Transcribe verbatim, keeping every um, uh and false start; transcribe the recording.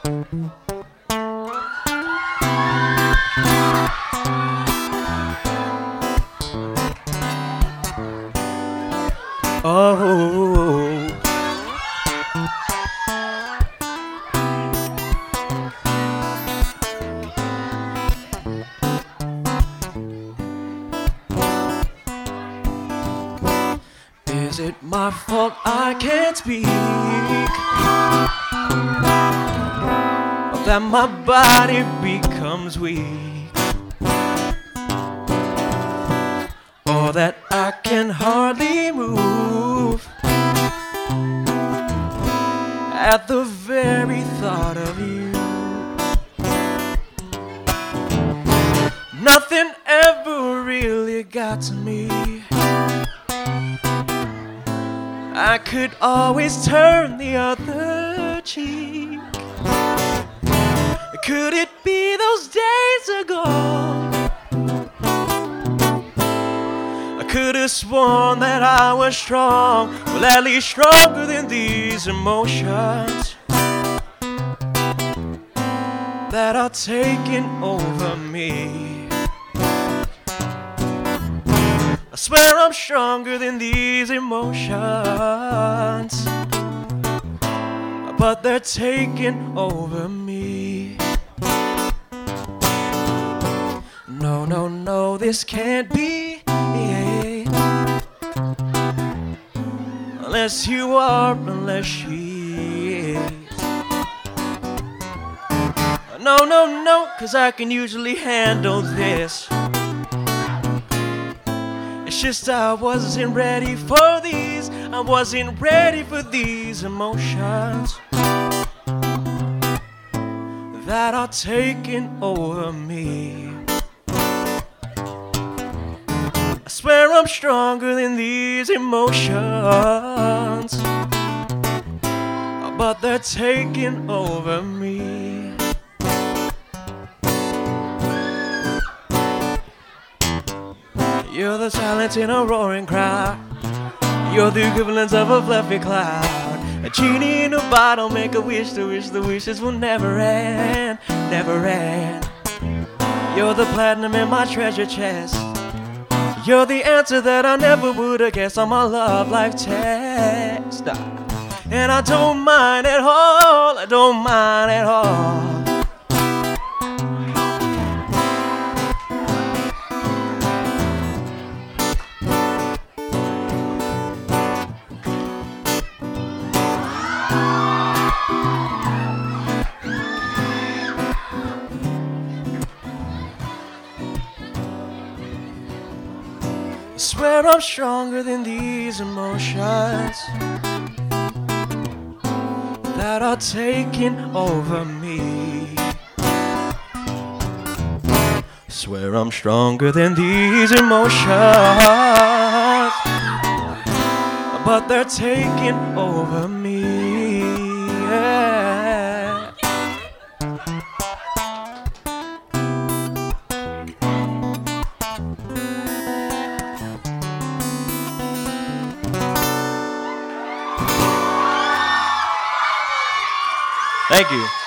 Oh, is it my fault I can't speak? Or that my body becomes weak? Or that I can hardly move at the very thought of you? Nothing ever really got to me. I could always turn the other cheek. Could it be those days ago? I could have sworn that I was strong, well, at least stronger than these emotions that are taking over me. I swear I'm stronger than these emotions, but they're taking over me. No, no, no, this can't be, yeah. Unless you are, unless she is. No, no, no, 'cause I can usually handle this. It's just I wasn't ready for these. I wasn't ready for these emotions that are taking over me. I swear I'm stronger than these emotions, but they're taking over me. You're the silence in a roaring crowd. You're the equivalent of a fluffy cloud. A genie in a bottle, make a wish to wish the wishes will never end, never end. You're the platinum in my treasure chest. You're the answer that I never would have guessed on my love life test. And I don't mind at all, I don't mind at all. I swear I'm stronger than these emotions that are taking over me. I swear I'm stronger than these emotions, but they're taking over me. Yeah. Thank you.